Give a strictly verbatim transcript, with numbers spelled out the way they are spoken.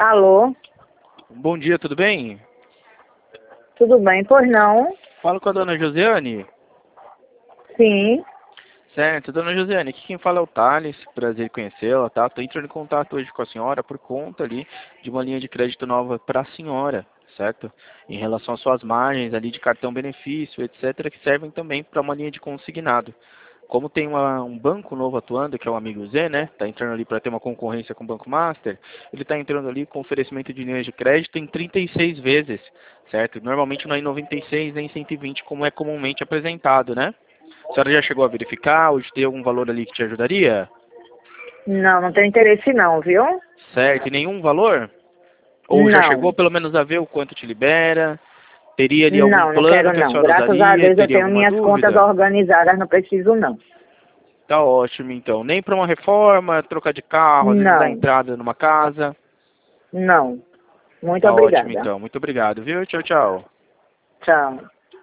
Alô? Bom dia, tudo bem? Tudo bem? Pois não? Falo com a dona Josiane. Sim. Certo, dona Josiane, aqui quem fala é o Thales, prazer em conhecê-la, tá? Tô entrando em contato hoje com a senhora por conta ali de uma linha de crédito nova para a senhora, certo? Em relação às suas margens ali de cartão benefício, etcétera, que servem também para uma linha de consignado. Como tem uma, um banco novo atuando, que é o Amigo Z, né? Tá entrando ali para ter uma concorrência com o Banco Master, ele está entrando ali com oferecimento de linhas de crédito em trinta e seis vezes, certo? Normalmente não é em noventa e seis nem em cento e vinte, como é comumente apresentado, né? A senhora já chegou a verificar ou tem algum valor ali que te ajudaria? Não, não tenho interesse não, viu? Certo, e nenhum valor? Ou já chegou Não. pelo menos a ver o quanto te libera? Teria ali algum Não, não plano quero que a não. senhora Graças a usaria? Deus eu Teria tenho alguma minhas contas dúvida? organizadas, não preciso não. Tá ótimo então. Nem para uma reforma, trocar de carro, às vezes dar Não, entrada numa casa. não. Muito Tá ótimo obrigada. então. Muito obrigado, viu? Tchau, tchau. Tchau.